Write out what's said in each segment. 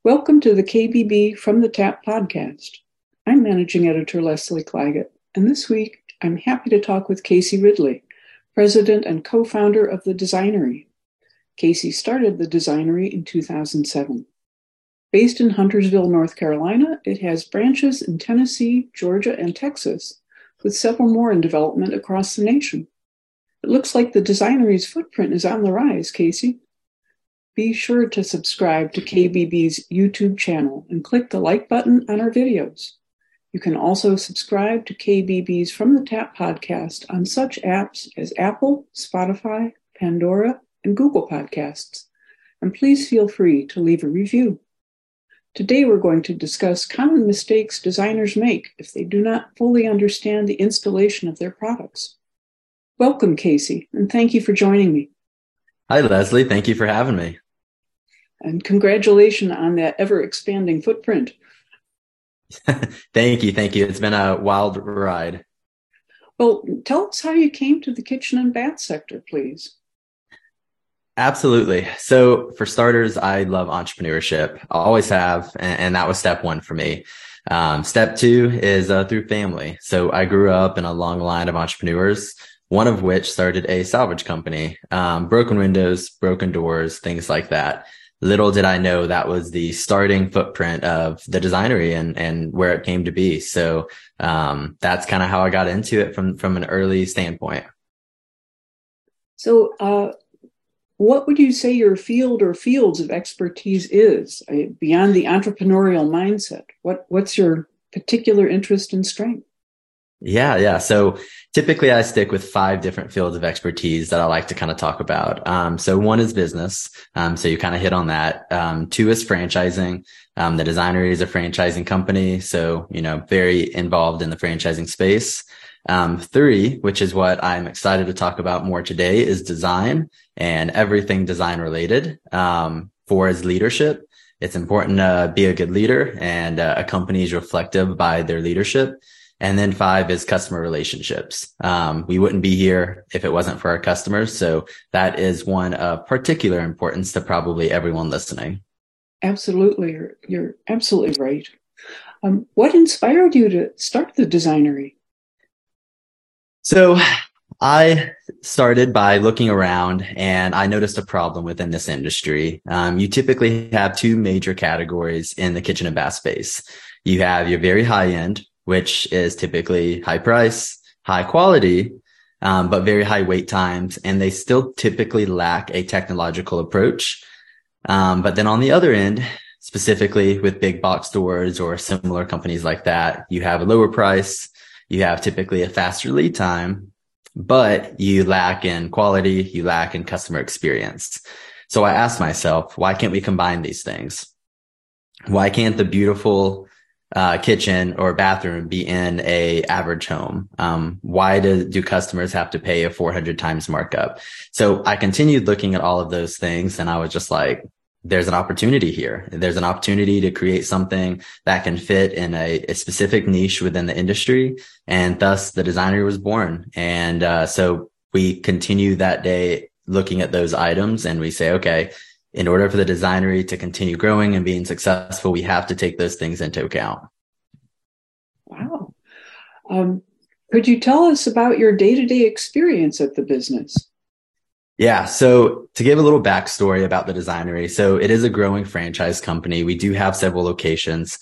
Welcome to the KBB From the Tap podcast. I'm Managing Editor Leslie Claggett, and this week I'm happy to talk with Casey Ridley, President and co-founder of The Designery. Casey started The Designery in 2007. Based in Huntersville, North Carolina, it has branches in Tennessee, Georgia, and Texas, with several more in development across the nation. It looks like The Designery's footprint is on the rise, Casey. Be sure to subscribe to KBB's YouTube channel and click the like button on our videos. You can also subscribe to KBB's From the Tap podcast on such apps as Apple, Spotify, Pandora, and Google Podcasts. And please feel free to leave a review. Today we're going to discuss common mistakes designers make if they do not fully understand the installation of their products. Welcome, Casey, and thank you for joining me. Hi, Leslie. Thank you for having me. And congratulations on that ever-expanding footprint. Thank you. It's been a wild ride. Well, tell us how you came to the kitchen and bath sector, please. Absolutely. So for starters, I love entrepreneurship. I always have, and that was step one for me. Step two is through family. So I grew up in a long line of entrepreneurs, one of which started a salvage company, broken windows, broken doors, things like that. Little did I know that was the starting footprint of the Designery and where it came to be. So that's kind of how I got into it from an early standpoint. So what would you say your field or fields of expertise is beyond the entrepreneurial mindset? What's your particular interest and strength? Yeah. So typically I stick with 5 different fields of expertise that I like to kind of talk about. So one is business. So you kind of hit on that. 2 is franchising. The Designery is a franchising company. So, very involved in the franchising space. 3, which is what I'm excited to talk about more today, is design and everything design related. 4 is leadership. It's important to be a good leader, and a company is reflective by their leadership. And then 5 is customer relationships. We wouldn't be here if it wasn't for our customers. So that is one of particular importance to probably everyone listening. Absolutely. You're absolutely right. What inspired you to start the Designery? So I started by looking around, and I noticed a problem within this industry. You typically have 2 major categories in the kitchen and bath space. You have your very high end, which is typically high price, high quality, but very high wait times. And they still typically lack a technological approach. But then on the other end, specifically with big box stores or similar companies like that, you have a lower price, you have typically a faster lead time, but you lack in quality, you lack in customer experience. So I asked myself, why can't we combine these things? Why can't the beautiful kitchen or bathroom be in a average home? Why do customers have to pay a 400 times markup? So I continued looking at all of those things, and I was just like, there's an opportunity here. There's an opportunity to create something that can fit in a specific niche within the industry. And thus the Designery was born. And so we continue that day looking at those items, and we say, okay, in order for the Designery to continue growing and being successful, we have to take those things into account. Wow. Could you tell us about your day-to-day experience at the business? Yeah. So to give a little backstory about the Designery, so it is a growing franchise company. We do have several locations.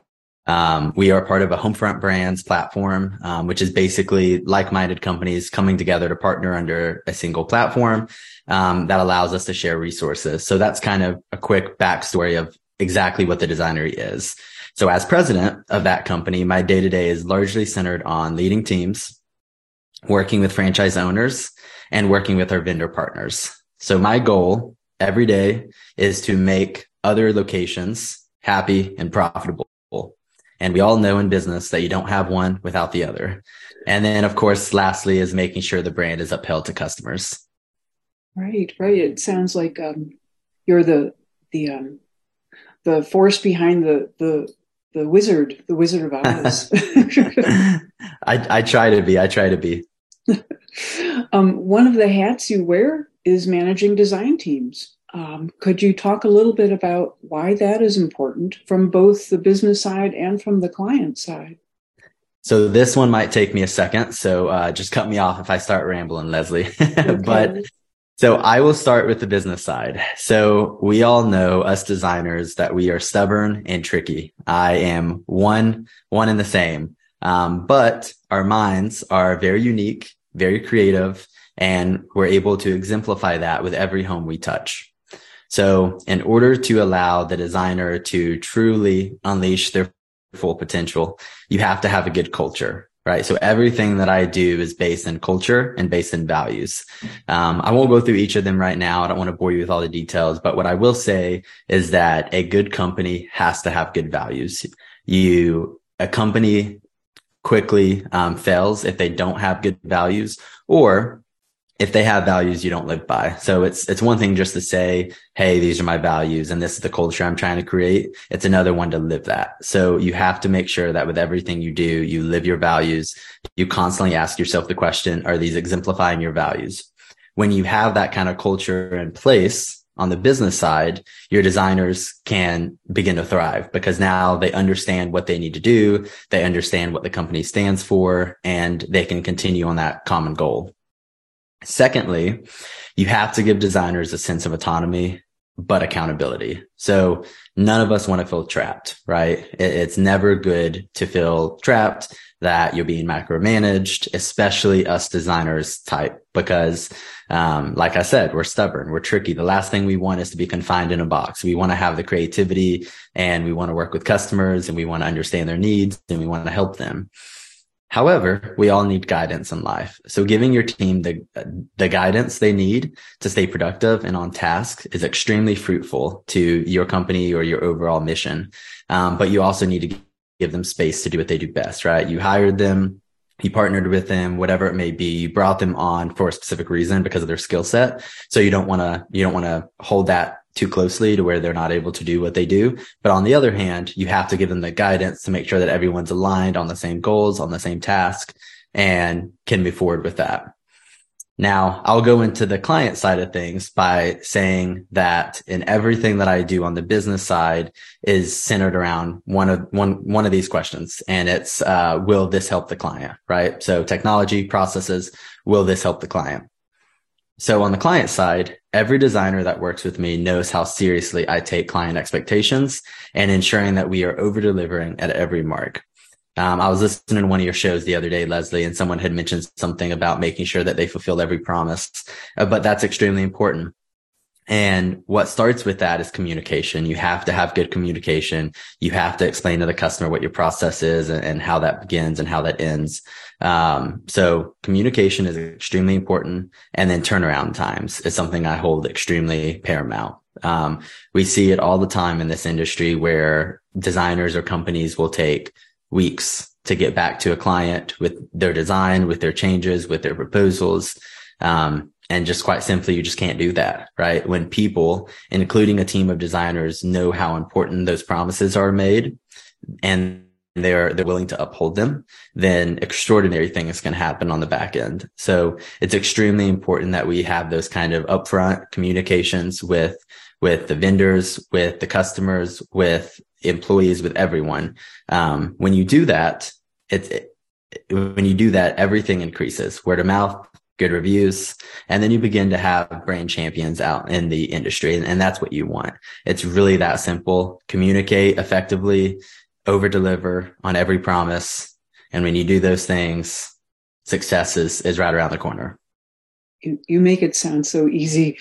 We are part of a Homefront Brands platform, which is basically like-minded companies coming together to partner under a single platform that allows us to share resources. So that's kind of a quick backstory of exactly what the Designery is. So as president of that company, my day-to-day is largely centered on leading teams, working with franchise owners, and working with our vendor partners. So my goal every day is to make other locations happy and profitable. And we all know in business that you don't have one without the other. And then, of course, lastly is making sure the brand is upheld to customers. Right. It sounds like you're the force behind the Wizard of Oz. I try to be. One of the hats you wear is managing design teams. Could you talk a little bit about why that is important from both the business side and from the client side? So this one might take me a second. So just cut me off if I start rambling, Leslie. Okay. But so I will start with the business side. So we all know, us designers, that we are stubborn and tricky. I am one and the same. But our minds are very unique, very creative, and we're able to exemplify that with every home we touch. So in order to allow the designer to truly unleash their full potential, you have to have a good culture, right? So everything that I do is based in culture and based in values. I won't go through each of them right now. I don't want to bore you with all the details, but what I will say is that a good company has to have good values. A company quickly fails if they don't have good values, or if they have values you don't live by. So it's one thing just to say, hey, these are my values and this is the culture I'm trying to create. It's another one to live that. So you have to make sure that with everything you do, you live your values. You constantly ask yourself the question, are these exemplifying your values? When you have that kind of culture in place on the business side, your designers can begin to thrive because now they understand what they need to do. They understand what the company stands for, and they can continue on that common goal. Secondly, you have to give designers a sense of autonomy, but accountability. So none of us want to feel trapped, right? It's never good to feel trapped, that you're being micromanaged, especially us designers type, because, like I said, we're stubborn, we're tricky. The last thing we want is to be confined in a box. We want to have the creativity, and we want to work with customers, and we want to understand their needs, and we want to help them. However, we all need guidance in life. So giving your team the guidance they need to stay productive and on task is extremely fruitful to your company or your overall mission. But you also need to give them space to do what they do best, right? You hired them, you partnered with them, whatever it may be. You brought them on for a specific reason because of their skill set. So you don't want to hold that too closely to where they're not able to do what they do. But on the other hand, you have to give them the guidance to make sure that everyone's aligned on the same goals, on the same task, and can move forward with that. Now, I'll go into the client side of things by saying that in everything that I do on the business side is centered around one of these questions. And it's, will this help the client, right? So technology, processes, will this help the client? So on the client side, every designer that works with me knows how seriously I take client expectations and ensuring that we are over-delivering at every mark. I was listening to one of your shows the other day, Leslie, and someone had mentioned something about making sure that they fulfill every promise, but that's extremely important. And what starts with that is communication. You have to have good communication. You have to explain to the customer what your process is and how that begins and how that ends. So communication is extremely important. And then turnaround times is something I hold extremely paramount. We see it all the time in this industry where designers or companies will take weeks to get back to a client with their design, with their changes, with their proposals. And just quite simply, you just can't do that, right? When people, including a team of designers, know how important those promises are made and they're willing to uphold them, then extraordinary things can happen on the back end. So it's extremely important that we have those kind of upfront communications with the vendors, with the customers, with employees, with everyone. When you do that, everything increases. Word of mouth, good reviews, and then you begin to have brand champions out in the industry. And that's what you want. It's really that simple. Communicate effectively, over deliver on every promise. And when you do those things, success is right around the corner. You make it sound so easy.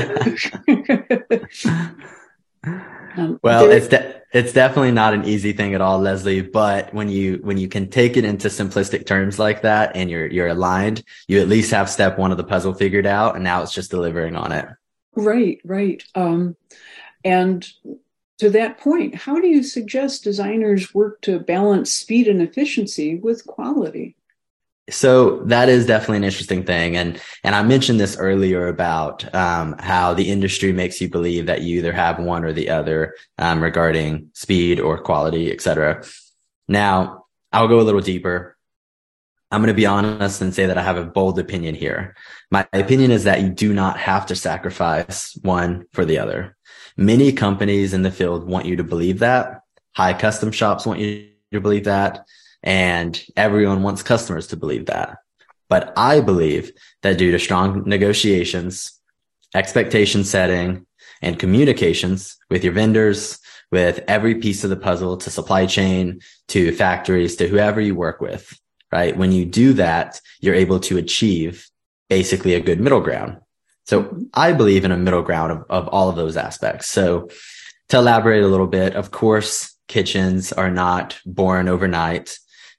Well, it's definitely not an easy thing at all, Leslie, but when you can take it into simplistic terms like that and you're aligned, you at least have step one of the puzzle figured out, and now it's just delivering on it. Right. And to that point, how do you suggest designers work to balance speed and efficiency with quality? So that is definitely an interesting thing. And I mentioned this earlier about how the industry makes you believe that you either have one or the other regarding speed or quality, et cetera. Now, I'll go a little deeper. I'm going to be honest and say that I have a bold opinion here. My opinion is that you do not have to sacrifice one for the other. Many companies in the field want you to believe that. High custom shops want you to believe that. And everyone wants customers to believe that. But I believe that due to strong negotiations, expectation setting, and communications with your vendors, with every piece of the puzzle, to supply chain, to factories, to whoever you work with, right? When you do that, you're able to achieve basically a good middle ground. So I believe in a middle ground of all of those aspects. So to elaborate a little bit, of course, kitchens are not born overnight.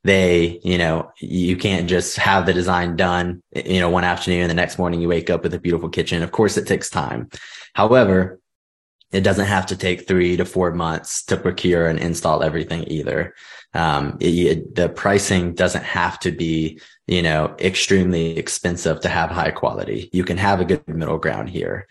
You can't just have the design done, one afternoon and the next morning you wake up with a beautiful kitchen. Of course, it takes time. However, it doesn't have to take 3 to 4 months to procure and install everything either. The pricing doesn't have to be, extremely expensive to have high quality. You can have a good middle ground here.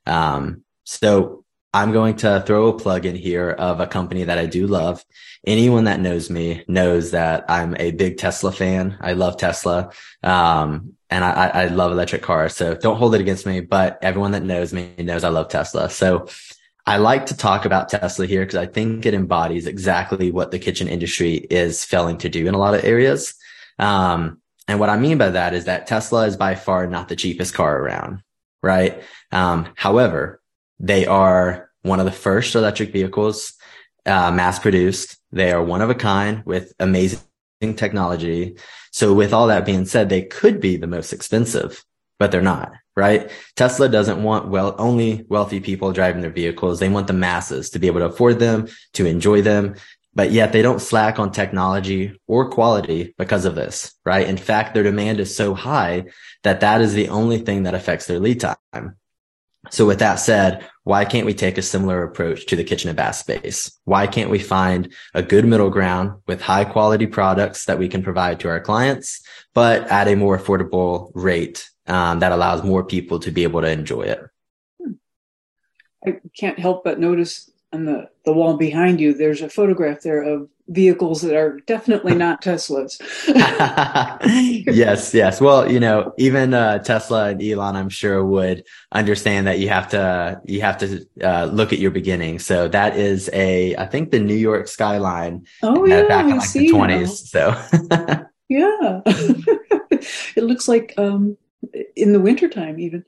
So I'm going to throw a plug in here of a company that I do love. Anyone that knows me knows that I'm a big Tesla fan. I love Tesla. And I love electric cars. So don't hold it against me, but everyone that knows me knows I love Tesla. So I like to talk about Tesla here because I think it embodies exactly what the kitchen industry is failing to do in a lot of areas. And what I mean by that is that Tesla is by far not the cheapest car around, right? However, they are one of the first electric vehicles, mass produced. They are one of a kind with amazing technology. So with all that being said, they could be the most expensive, but they're not, right? Tesla doesn't want only wealthy people driving their vehicles. They want the masses to be able to afford them, to enjoy them, but yet they don't slack on technology or quality because of this, right? In fact, their demand is so high that is the only thing that affects their lead time. So with that said, why can't we take a similar approach to the kitchen and bath space? Why can't we find a good middle ground with high quality products that we can provide to our clients, but at a more affordable rate that allows more people to be able to enjoy it? I can't help but notice on the wall behind you, there's a photograph there of vehicles that are definitely not Teslas. Yes. Well, even Tesla and Elon, I'm sure, would understand that you have to look at your beginning. So that is I think the New York skyline. Oh yeah, back in like the 20s. So yeah, it looks like in the wintertime even.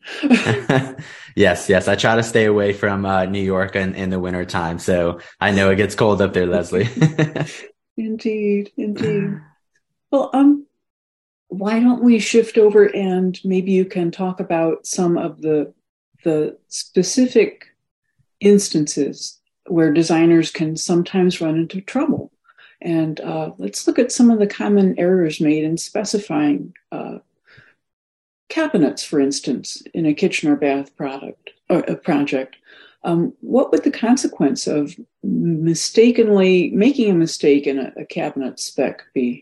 Yes. I try to stay away from New York in the wintertime. So I know it gets cold up there, Leslie. Indeed. Well, why don't we shift over and maybe you can talk about some of the specific instances where designers can sometimes run into trouble. And let's look at some of the common errors made in specifying cabinets, for instance, in a kitchen or bath product or a project. What would the consequence of mistakenly making a mistake in a cabinet spec be?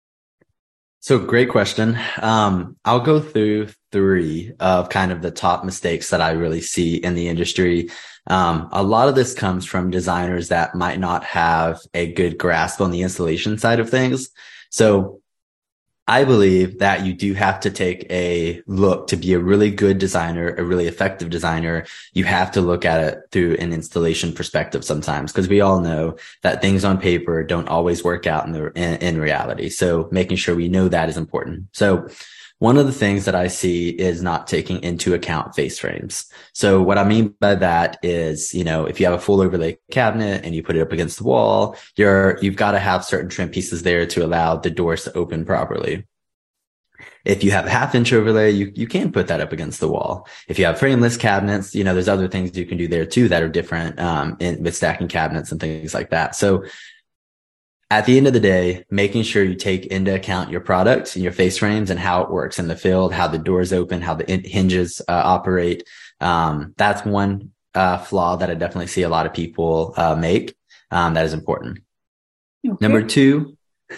So great question. I'll go through 3 of kind of the top mistakes that I really see in the industry. A lot of this comes from designers that might not have a good grasp on the installation side of things. So I believe that you do have to take a look to be a really good designer, a really effective designer. You have to look at it through an installation perspective sometimes, because we all know that things on paper don't always work out in reality. So making sure we know that is important. So one of the things that I see is not taking into account face frames. So what I mean by that is, if you have a full overlay cabinet and you put it up against the wall, you've got to have certain trim pieces there to allow the doors to open properly. If you have a 1/2 inch overlay, you can put that up against the wall. If you have frameless cabinets, there's other things you can do there too that are different, with stacking cabinets and things like that. So at the end of the day, making sure you take into account your product and your face frames and how it works in the field, how the doors open, how the hinges operate. That's one flaw that I definitely see a lot of people make. That is important. Okay. Number two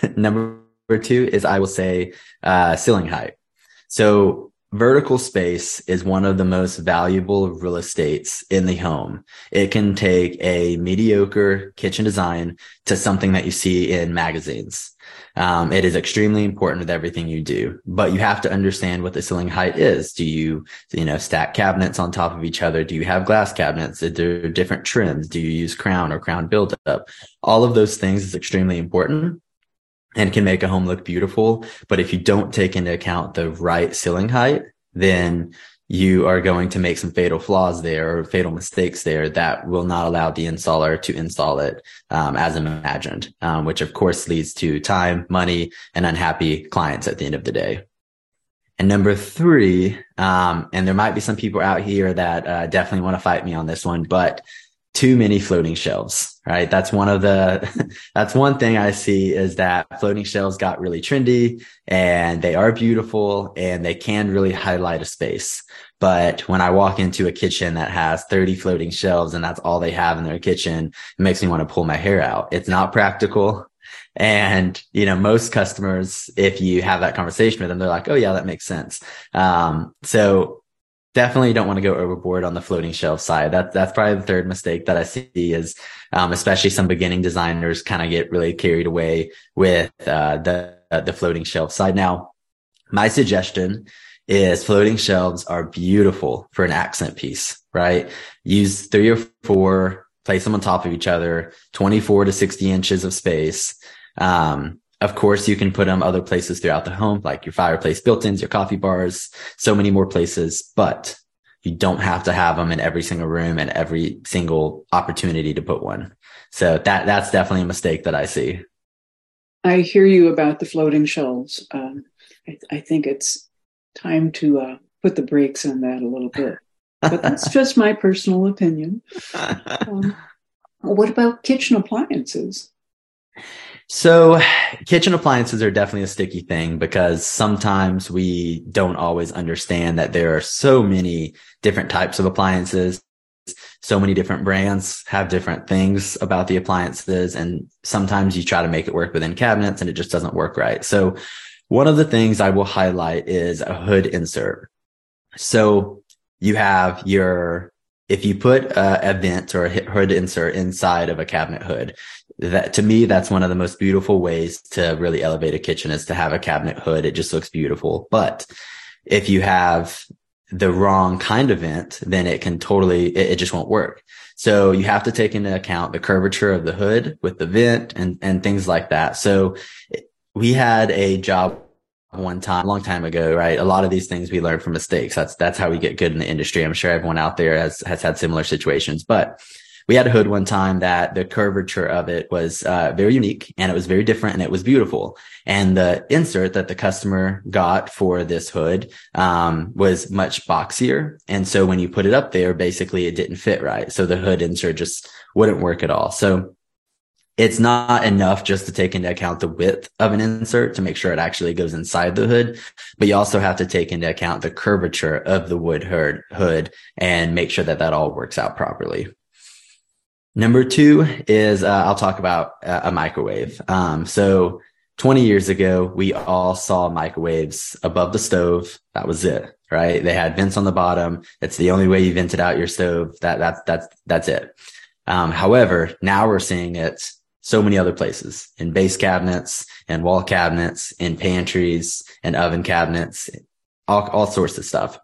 is, I will say, ceiling height. So vertical space is one of the most valuable real estates in the home. It can take a mediocre kitchen design to something that you see in magazines. It is extremely important with everything you do, but you have to understand what the ceiling height is. Do you stack cabinets on top of each other? Do you have glass cabinets? Are there different trims? Do you use crown or crown build-up? All of those things is extremely important and can make a home look beautiful. But if you don't take into account the right ceiling height, then you are going to make some fatal flaws there or fatal mistakes there that will not allow the installer to install it as imagined, which of course leads to time, money, and unhappy clients at the end of the day. And number 3, and there might be some people out here that definitely want to fight me on this one, but too many floating shelves, right? That's one thing I see is that floating shelves got really trendy and they are beautiful and they can really highlight a space. But when I walk into a kitchen that has 30 floating shelves and that's all they have in their kitchen, it makes me want to pull my hair out. It's not practical. And, most customers, if you have that conversation with them, they're like, oh yeah, that makes sense. So definitely don't want to go overboard on the floating shelf side. That's probably the third mistake that I see is, especially some beginning designers kind of get really carried away with, the floating shelf side. Now, my suggestion is floating shelves are beautiful for an accent piece, right? Use 3 or 4, place them on top of each other, 24 to 60 inches of space. Of course, you can put them other places throughout the home, like your fireplace built-ins, your coffee bars, so many more places, but you don't have to have them in every single room and every single opportunity to put one. So that's definitely a mistake that I see. I hear you about the floating shelves. I think it's time to put the brakes on that a little bit, but that's just my personal opinion. What about kitchen appliances? So kitchen appliances are definitely a sticky thing because sometimes we don't always understand that there are so many different types of appliances. So many different brands have different things about the appliances, and sometimes you try to make it work within cabinets and it just doesn't work right. So one of the things I will highlight is a hood insert. So you have if you put a vent or a hood insert inside of a cabinet hood, that to me, that's one of the most beautiful ways to really elevate a kitchen is to have a cabinet hood. It just looks beautiful. But if you have the wrong kind of vent, then it just won't work. So you have to take into account the curvature of the hood with the vent and things like that. So we had a job one time, a long time ago, right? A lot of these things we learn from mistakes. That's how we get good in the industry. I'm sure everyone out there has had similar situations, but we had a hood one time that the curvature of it was very unique and it was very different and it was beautiful. And the insert that the customer got for this hood was much boxier. And so when you put it up there, basically it didn't fit right. So the hood insert just wouldn't work at all. So it's not enough just to take into account the width of an insert to make sure it actually goes inside the hood, but you also have to take into account the curvature of the wood hood and make sure that all works out properly. Number 2 is I'll talk about a microwave. So 20 years ago, we all saw microwaves above the stove. That was it, right? They had vents on the bottom. It's the only way you vented out your stove. That's it. However, now we're seeing it so many other places, in base cabinets and wall cabinets, in pantries and oven cabinets, all sorts of stuff.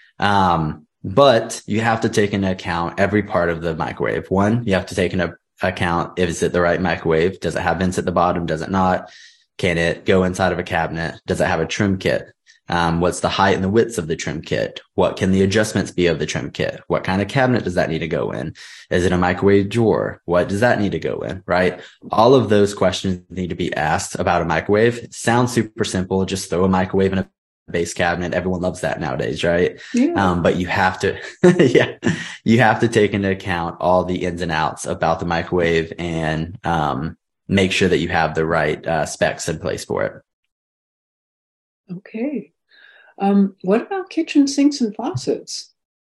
But you have to take into account every part of the microwave. One, you have to take into account, is it the right microwave? Does it have vents at the bottom? Does it not? Can it go inside of a cabinet? Does it have a trim kit? What's the height and the width of the trim kit? What can the adjustments be of the trim kit? What kind of cabinet does that need to go in? Is it a microwave drawer? What does that need to go in, right? All of those questions need to be asked about a microwave. It sounds super simple. Just throw a microwave in a base cabinet. Everyone loves that nowadays, right? Yeah. But you have to, you have to take into account all the ins and outs about the microwave and, make sure that you have the right, specs in place for it. Okay. What about kitchen sinks and faucets?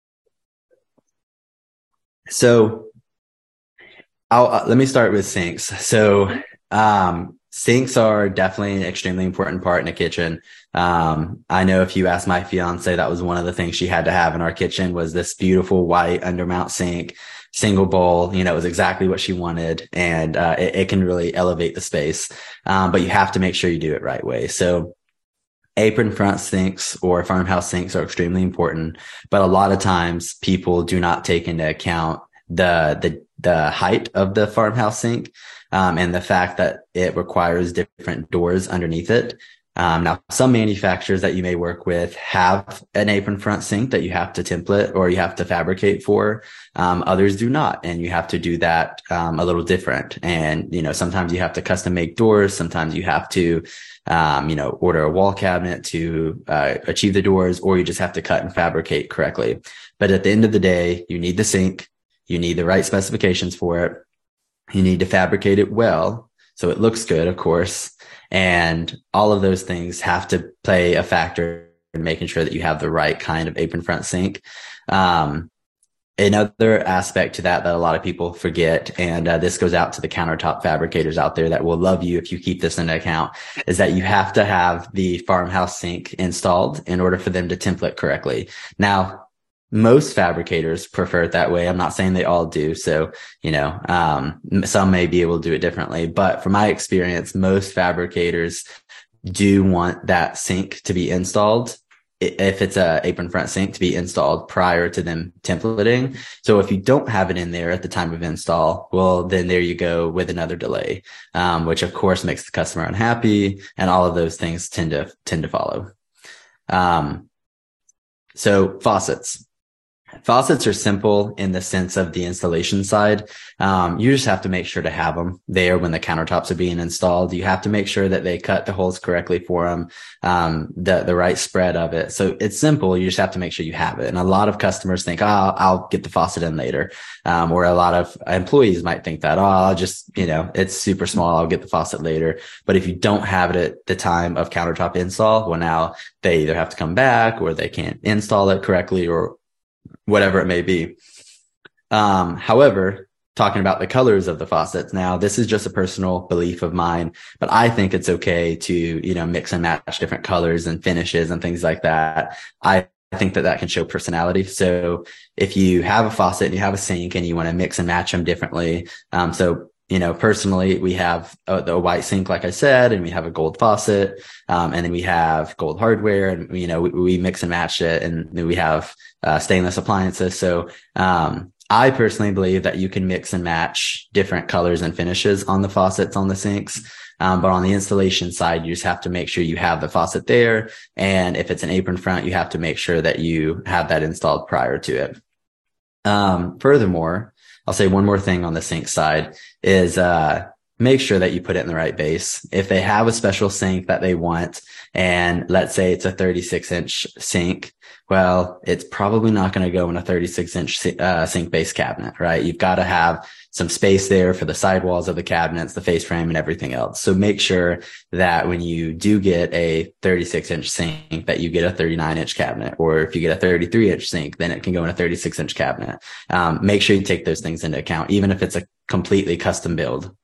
So let me start with sinks. So, sinks are definitely an extremely important part in a kitchen. I know if you ask my fiance, that was one of the things she had to have in our kitchen was this beautiful white undermount sink single bowl, it was exactly what she wanted. And, it can really elevate the space. But you have to make sure you do it right way. So apron front sinks or farmhouse sinks are extremely important, but a lot of times people do not take into account the height of the farmhouse sink, and the fact that it requires different doors underneath it. Now some manufacturers that you may work with have an apron front sink that you have to template or you have to fabricate for. Others do not. And you have to do that, a little different. And, sometimes you have to custom make doors. Sometimes you have to, order a wall cabinet to, achieve the doors, or you just have to cut and fabricate correctly. But at the end of the day, you need the sink. You need the right specifications for it. You need to fabricate it well, so it looks good, of course. And all of those things have to play a factor in making sure that you have the right kind of apron front sink. Another aspect to that a lot of people forget, and this goes out to the countertop fabricators out there that will love you if you keep this into account, is that you have to have the farmhouse sink installed in order for them to template correctly. Now, most fabricators prefer it that way. I'm not saying they all do. So, some may be able to do it differently, but from my experience, most fabricators do want that sink to be installed. If it's a apron front sink, to be installed prior to them templating. So if you don't have it in there at the time of install, well, then there you go with another delay, which of course makes the customer unhappy, and all of those things tend to follow. So faucets. Faucets are simple in the sense of the installation side. You just have to make sure to have them there when the countertops are being installed. You have to make sure that they cut the holes correctly for them, the right spread of it. So it's simple. You just have to make sure you have it. And a lot of customers think, I'll get the faucet in later. Or a lot of employees might think that, I'll just, it's super small, I'll get the faucet later. But if you don't have it at the time of countertop install, well, now they either have to come back or they can't install it correctly or whatever it may be. However, talking about the colors of the faucets, now this is just a personal belief of mine, but I think it's okay to, mix and match different colors and finishes and things like that. I think that can show personality. So if you have a faucet and you have a sink and you want to mix and match them differently, personally, we have the white sink, like I said, and we have a gold faucet, and then we have gold hardware, and we mix and match it, and then we have stainless appliances. So I personally believe that you can mix and match different colors and finishes on the faucets on the sinks. But on the installation side, you just have to make sure you have the faucet there, and if it's an apron front, you have to make sure that you have that installed prior to it. Furthermore, I'll say one more thing on the sink side is, make sure that you put it in the right base. If they have a special sink that they want, and let's say it's a 36-inch sink, well, it's probably not going to go in a 36-inch sink base cabinet, right? You've got to have some space there for the sidewalls of the cabinets, the face frame, and everything else. So make sure that when you do get a 36-inch sink, that you get a 39-inch cabinet, or if you get a 33-inch sink, then it can go in a 36-inch cabinet. Make sure you take those things into account, even if it's a completely custom build.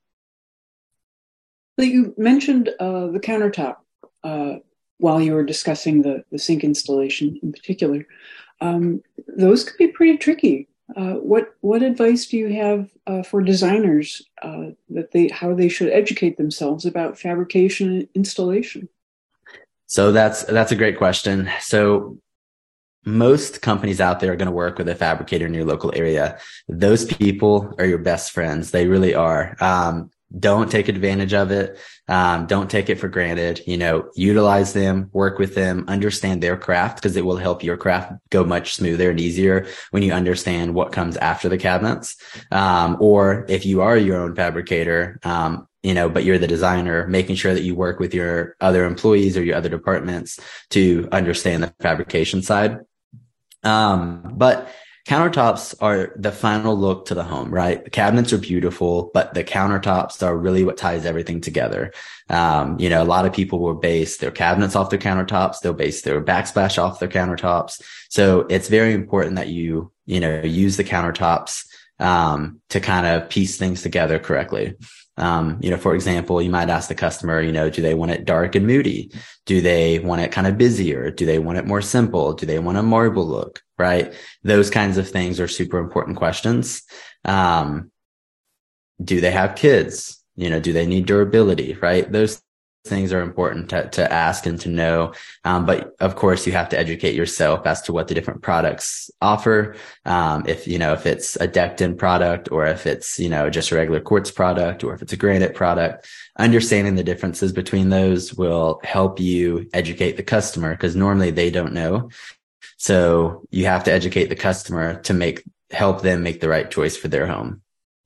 You mentioned the countertop while you were discussing the sink installation in particular. Those could be pretty tricky. What advice do you have for designers how they should educate themselves about fabrication and installation? So that's a great question. So most companies out there are going to work with a fabricator in your local area. Those people are your best friends. They really are. Don't take advantage of it. Don't take it for granted. Utilize them, work with them, understand their craft, because it will help your craft go much smoother and easier when you understand what comes after the cabinets. Or if you are your own fabricator, but you're the designer, making sure that you work with your other employees or your other departments to understand the fabrication side. But countertops are the final look to the home, right? The cabinets are beautiful, but the countertops are really what ties everything together. A lot of people will base their cabinets off their countertops. They'll base their backsplash off their countertops. So it's very important that you use the countertops to kind of piece things together correctly. For example, you might ask the customer, do they want it dark and moody? Do they want it kind of busier? Do they want it more simple? Do they want a marble look? Right? Those kinds of things are super important questions. Do they have kids? Do they need durability? Right? Those things are important to ask and to know. But of course you have to educate yourself as to what the different products offer. If it's a decked in product, or if it's, just a regular quartz product, or if it's a granite product, understanding the differences between those will help you educate the customer, because normally they don't know. So you have to educate the customer to help them make the right choice for their home.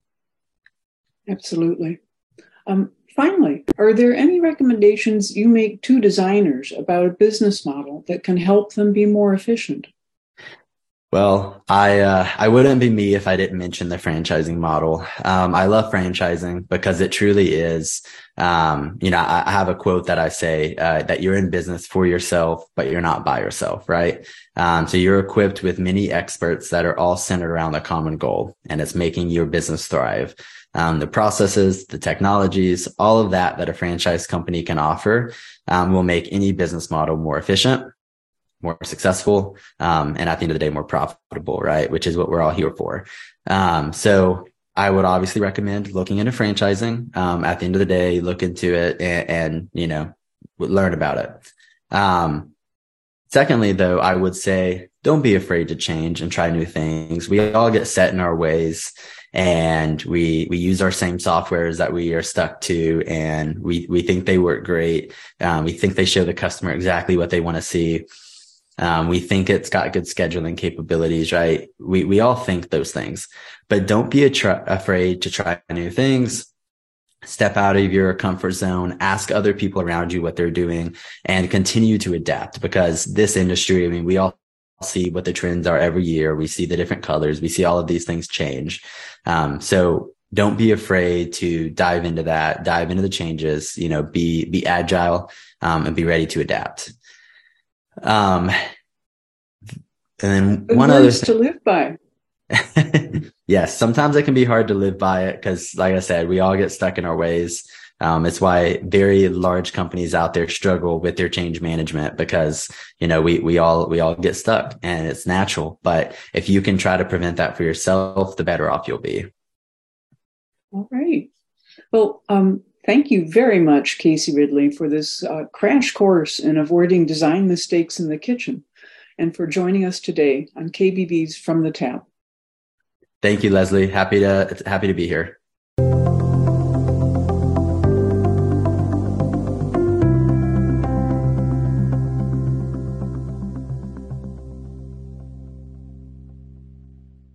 Absolutely. Finally, are there any recommendations you make to designers about a business model that can help them be more efficient? Well, I wouldn't be me if I didn't mention the franchising model. I love franchising because it truly is, I have a quote that I say, that you're in business for yourself, but you're not by yourself, right? So you're equipped with many experts that are all centered around a common goal, and it's making your business thrive. The processes, the technologies, all of that a franchise company can offer, will make any business model more efficient, more successful, and at the end of the day, more profitable, right? Which is what we're all here for. So I would obviously recommend looking into franchising. At the end of the day, look into it and learn about it. Secondly, though, I would say don't be afraid to change and try new things. We all get set in our ways, and we use our same softwares that we are stuck to, and we think they work great. We think they show the customer exactly what they want to see. We think it's got good scheduling capabilities, right? We all think those things, but don't be afraid to try new things. Step out of your comfort zone, ask other people around you what they're doing, and continue to adapt, because this industry, we all see what the trends are every year. We see the different colors. We see all of these things change. So don't be afraid to dive into the changes, be agile, and be ready to adapt. And then one other thing to live by. Yes, sometimes it can be hard to live by it because, like I said, we all get stuck in our ways. It's why very large companies out there struggle with their change management, because, we all get stuck, and it's natural. But if you can try to prevent that for yourself, the better off you'll be. All right. Well, thank you very much, Casey Ridley, for this crash course in avoiding design mistakes in the kitchen, and for joining us today on KBB's From the Tap. Thank you, Leslie. Happy to be here.